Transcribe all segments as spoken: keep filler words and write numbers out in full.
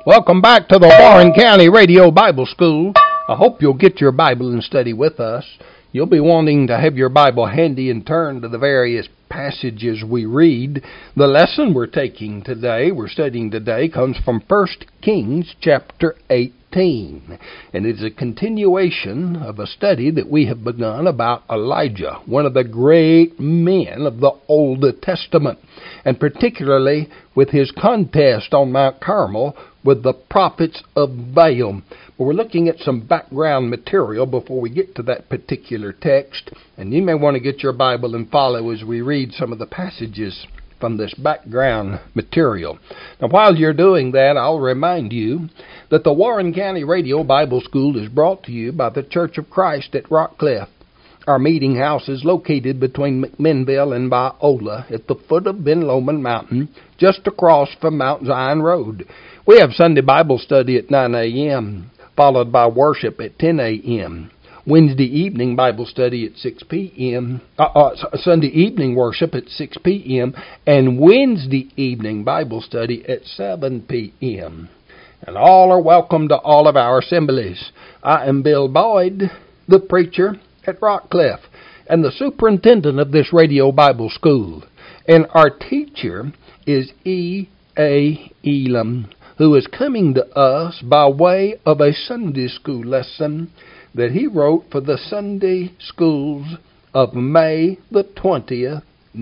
Welcome back to the Warren County Radio Bible School. I hope you'll get your Bible and study with us. You'll be wanting to have your Bible handy and turn to the various passages we read. The lesson we're taking today, we're studying today, comes from First Kings chapter eighteen. And it's a continuation of a study that we have begun about Elijah, one of the great men of the Old Testament, and particularly with his contest on Mount Carmel with the prophets of Baal. But we're looking at some background material before we get to that particular text, and you may want to get your Bible and follow as we read some of the passages from this background material. Now, while you're doing that, I'll remind you that the Warren County Radio Bible School is brought to you by the Church of Christ at Rockcliffe. Our meeting house is located between McMinnville and Biola at the foot of Ben Lomond Mountain, just across from Mount Zion Road. We have Sunday Bible study at nine a.m., followed by worship at ten a.m., Wednesday evening Bible study at six p.m., uh, uh, Sunday evening worship at six p.m., and Wednesday evening Bible study at seven p.m. And all are welcome to all of our assemblies. I am Bill Boyd, the preacher at Rockcliffe, and the superintendent of this radio Bible school. And our teacher is E A. Elam, who is coming to us by way of a Sunday school lesson that he wrote for the Sunday schools of May the twentieth,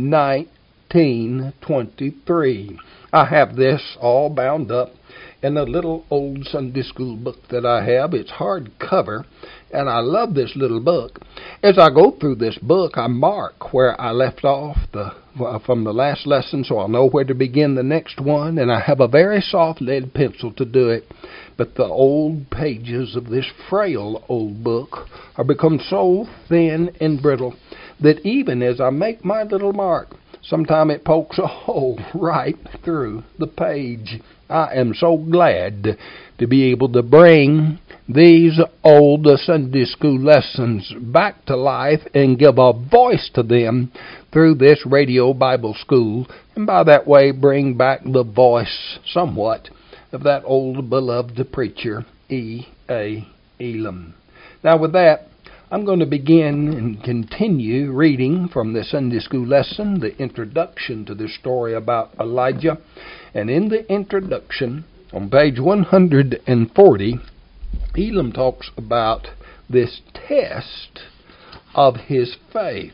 nineteen twenty-three. I have this all bound up in a little old Sunday school book that I have. It's hardcover, and I love this little book. As I go through this book, I mark where I left off the from the last lesson, so I'll know where to begin the next one, and I have a very soft lead pencil to do it. But the old pages of this frail old book are become so thin and brittle that even as I make my little mark, sometimes it pokes a hole right through the page. I am so glad to be able to bring these old Sunday school lessons back to life and give a voice to them through this radio Bible school, and by that way bring back the voice somewhat of that old beloved preacher, E A. Elam. Now with that, I'm going to begin and continue reading from the Sunday school lesson, the introduction to the story about Elijah. And in the introduction, on page one hundred forty, Elam talks about this test of his faith.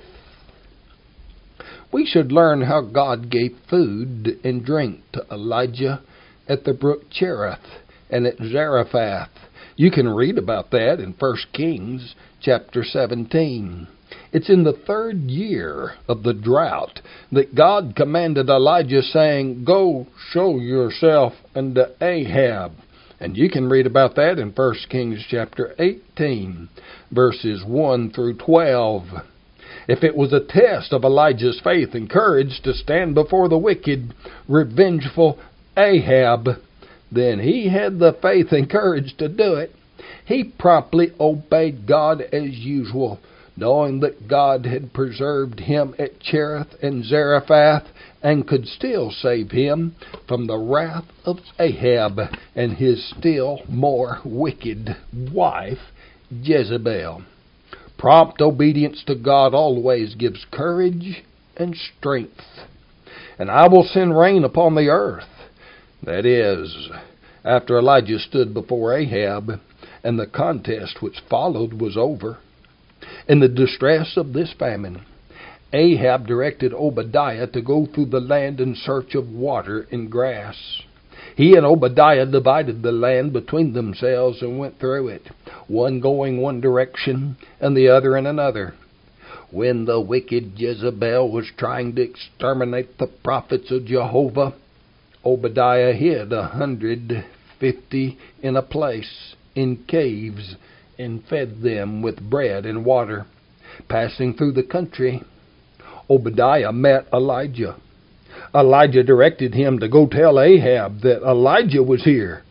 We should learn how God gave food and drink to Elijah at the brook Cherith and at Zarephath. You can read about that in First Kings chapter seventeen. It's in the third year of the drought that God commanded Elijah, saying, "Go show yourself unto Ahab." And you can read about that in First Kings chapter eighteen, verses one through twelve. If it was a test of Elijah's faith and courage to stand before the wicked, revengeful Ahab, then he had the faith and courage to do it. He promptly obeyed God as usual, knowing that God had preserved him at Cherith and Zarephath and could still save him from the wrath of Ahab and his still more wicked wife, Jezebel. Prompt obedience to God always gives courage and strength. And I will send rain upon the earth. That is, after Elijah stood before Ahab, and the contest which followed was over. In the distress of this famine, Ahab directed Obadiah to go through the land in search of water and grass. He and Obadiah divided the land between themselves and went through it, one going one direction and the other in another. When the wicked Jezebel was trying to exterminate the prophets of Jehovah, Obadiah hid a hundred fifty in a place, in caves, and fed them with bread and water. Passing through the country, Obadiah met Elijah. Elijah directed him to go tell Ahab that Elijah was here.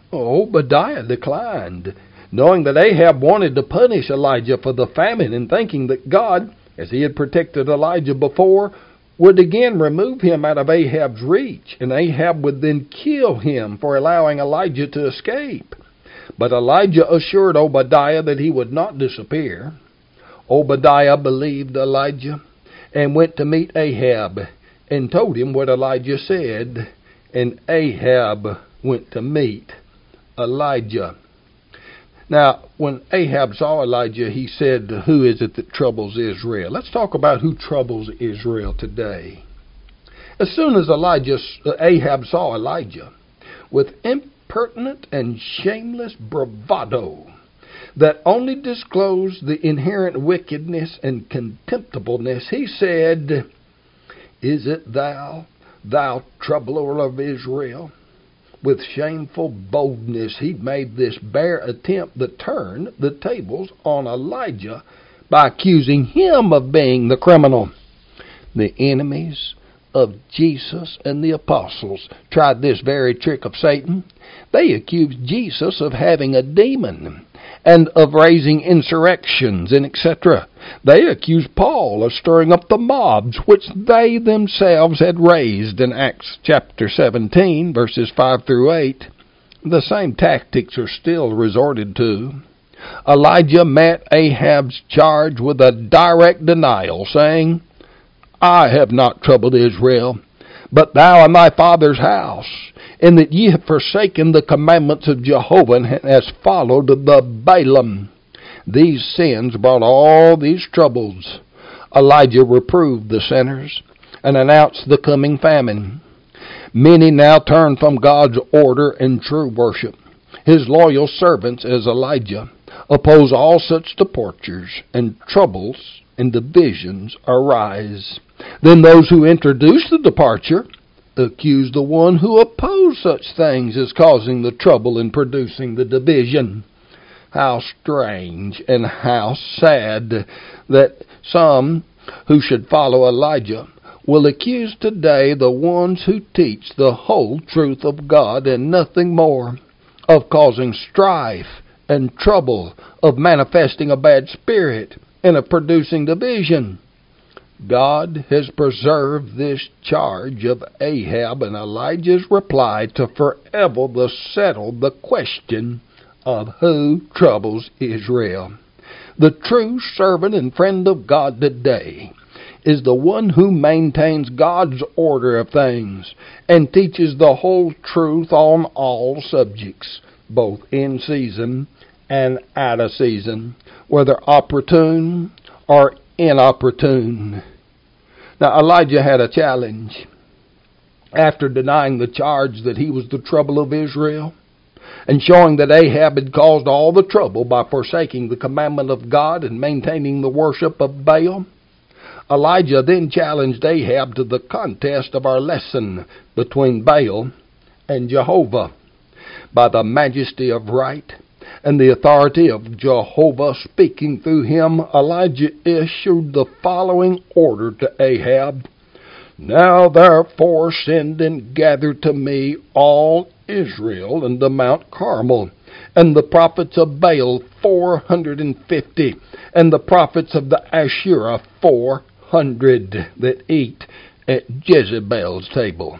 Obadiah declined, knowing that Ahab wanted to punish Elijah for the famine and thinking that God, as he had protected Elijah before, would again remove him out of Ahab's reach, and Ahab would then kill him for allowing Elijah to escape. But Elijah assured Obadiah that he would not disappear. Obadiah believed Elijah and went to meet Ahab and told him what Elijah said, and Ahab went to meet Elijah. Now, when Ahab saw Elijah, he said, "Who is it that troubles Israel?" Let's talk about who troubles Israel today. As soon as Elijah, Ahab saw Elijah, with impertinent and shameless bravado that only disclosed the inherent wickedness and contemptibleness, he said, "Is it thou, thou troubler of Israel?" With shameful boldness, he made this bare attempt to turn the tables on Elijah by accusing him of being the criminal. The enemies of Jesus and the apostles tried this very trick of Satan. They accused Jesus of having a demon and of raising insurrections and et cetera. They accused Paul of stirring up the mobs which they themselves had raised in Acts chapter seventeen, verses five through eight. The same tactics are still resorted to. Elijah met Ahab's charge with a direct denial, saying, "I have not troubled Israel, but thou and thy father's house, in that ye have forsaken the commandments of Jehovah and hast followed the Baalim. These sins brought all these troubles." Elijah reproved the sinners and announced the coming famine. Many now turn from God's order and true worship. His loyal servants, as Elijah, oppose all such departures, and troubles and divisions arise. Then those who introduce the departure accuse the one who opposed such things as causing the trouble and producing the division. How strange and how sad that some who should follow Elijah will accuse today the ones who teach the whole truth of God and nothing more, of causing strife and trouble, of manifesting a bad spirit, and of producing division. God has preserved this charge of Ahab and Elijah's reply to forever settle the question of who troubles Israel. The true servant and friend of God today is the one who maintains God's order of things and teaches the whole truth on all subjects, both in season and out of season, whether opportune or inopportune. Now, Elijah had a challenge. After denying the charge that he was the trouble of Israel, and showing that Ahab had caused all the trouble by forsaking the commandment of God and maintaining the worship of Baal, Elijah then challenged Ahab to the contest of our lesson between Baal and Jehovah. By the majesty of right and the authority of Jehovah speaking through him, Elijah issued the following order to Ahab: "Now therefore send and gather to me all Israel unto Mount Carmel, and the prophets of Baal four hundred and fifty, and the prophets of the Asherah four hundred, that eat at Jezebel's table."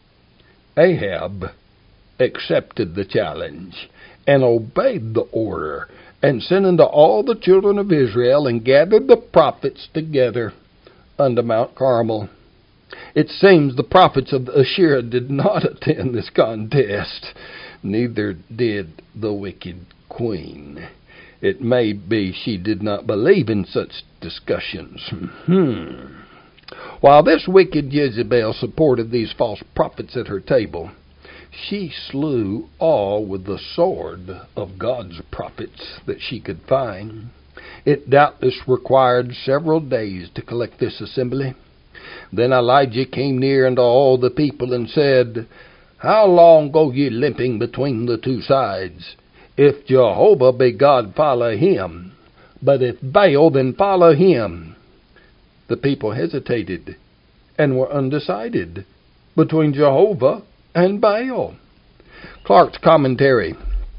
Ahab accepted the challenge and obeyed the order, and sent unto all the children of Israel, and gathered the prophets together unto Mount Carmel. It seems the prophets of Asherah did not attend this contest, neither did the wicked queen. It may be she did not believe in such discussions. Hmm. While this wicked Jezebel supported these false prophets at her table, she slew all with the sword of God's prophets that she could find. It doubtless required several days to collect this assembly. Then Elijah came near unto all the people and said, "How long go ye limping between the two sides? If Jehovah be God, follow him. But if Baal, then follow him." The people hesitated and were undecided between Jehovah and Baal. Clark's commentary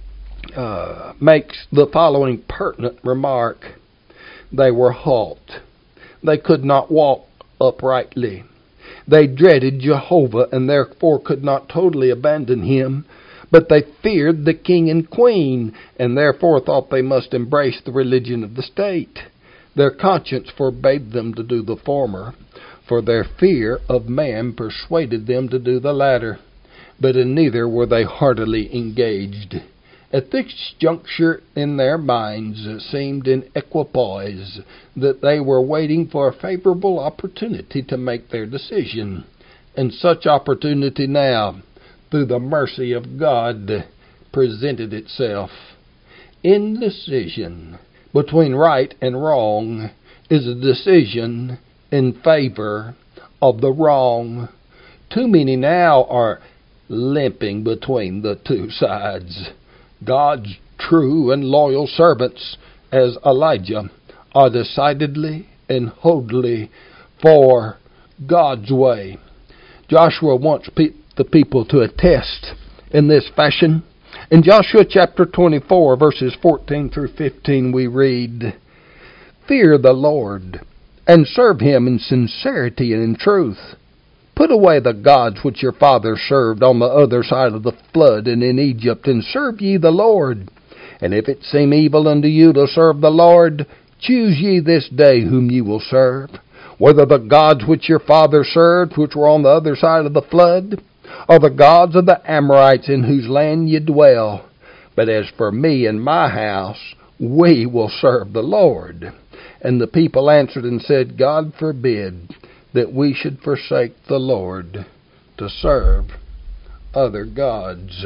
uh, makes the following pertinent remark: "They were halt. They could not walk uprightly. They dreaded Jehovah and therefore could not totally abandon him, but they feared the king and queen and therefore thought they must embrace the religion of the state. Their conscience forbade them to do the former, for their fear of man persuaded them to do the latter, but in neither were they heartily engaged. At this juncture in their minds it seemed in equipoise that they were waiting for a favorable opportunity to make their decision, and such opportunity now, through the mercy of God, presented itself. Indecision between right and wrong is a decision in favor of the wrong. Too many now are limping between the two sides. God's true and loyal servants, as Elijah, are decidedly and wholly for God's way. Joshua wants pe- the people to attest in this fashion. In Joshua chapter twenty-four, verses fourteen through fifteen, we read, "Fear the Lord, and serve him in sincerity and in truth. Put away the gods which your fathers served on the other side of the flood and in Egypt, and serve ye the Lord. And if it seem evil unto you to serve the Lord, choose ye this day whom ye will serve, whether the gods which your fathers served, which were on the other side of the flood, or the gods of the Amorites in whose land ye dwell. But as for me and my house, we will serve the Lord." And the people answered and said, "God forbid that we should forsake the Lord to serve other gods."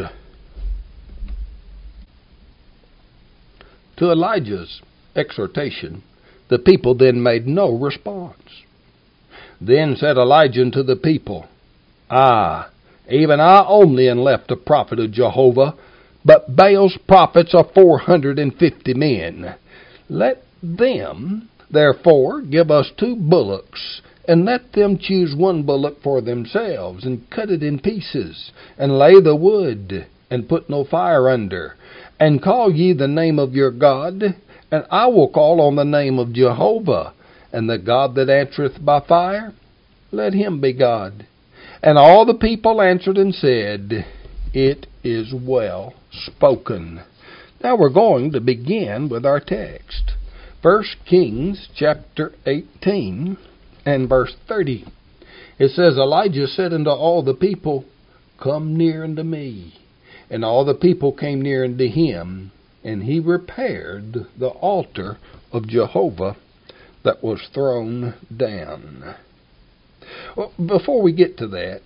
To Elijah's exhortation, the people then made no response. Then said Elijah unto the people, "Ah, even I only am left a prophet of Jehovah, but Baal's prophets are four hundred and fifty men. Let them, therefore, give us two bullocks, and let them choose one bullock for themselves, and cut it in pieces, and lay the wood, and put no fire under. And call ye the name of your God, and I will call on the name of Jehovah. And the God that answereth by fire, let him be God." And all the people answered and said, "It is well spoken." Now we're going to begin with our text. First Kings chapter eighteen and verse thirty. It says, "Elijah said unto all the people, Come near unto me. And all the people came near unto him, and he repaired the altar of Jehovah that was thrown down." Well, before we get to that,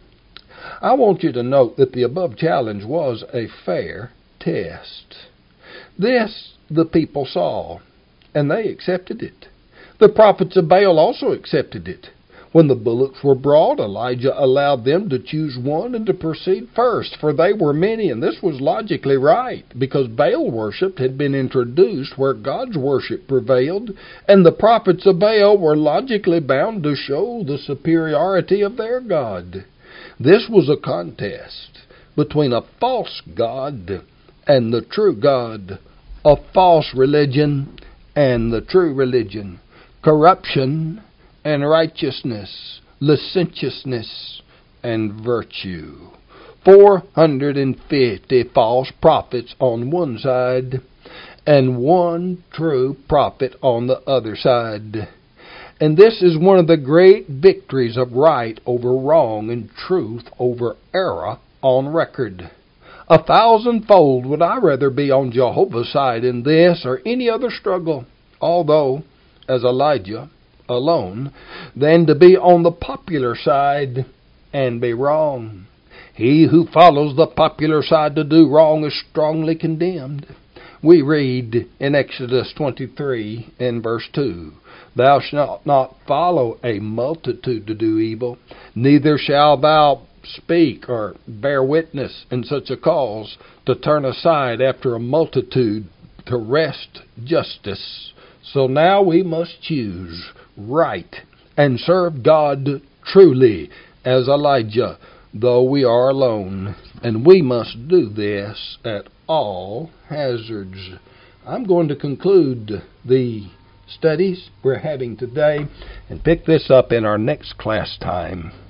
I want you to note that the above challenge was a fair test. This the people saw, and they accepted it. The prophets of Baal also accepted it. When the bullocks were brought, Elijah allowed them to choose one and to proceed first, for they were many, and this was logically right, because Baal worship had been introduced where God's worship prevailed, and the prophets of Baal were logically bound to show the superiority of their God. This was a contest between a false God and the true God, a false religion and the true religion, corruption and righteousness, licentiousness and virtue. Four hundred and fifty false prophets on one side, and one true prophet on the other side. And this is one of the great victories of right over wrong and truth over error on record. A thousandfold would I rather be on Jehovah's side in this or any other struggle, although, as Elijah, alone, than to be on the popular side and be wrong. He who follows the popular side to do wrong is strongly condemned. We read in Exodus twenty-three and verse two, "Thou shalt not follow a multitude to do evil, neither shalt thou speak or bear witness in such a cause to turn aside after a multitude to wrest justice." So now we must choose right and serve God truly as Elijah, though we are alone, and we must do this at all hazards. I'm going to conclude the studies we're having today and pick this up in our next class time.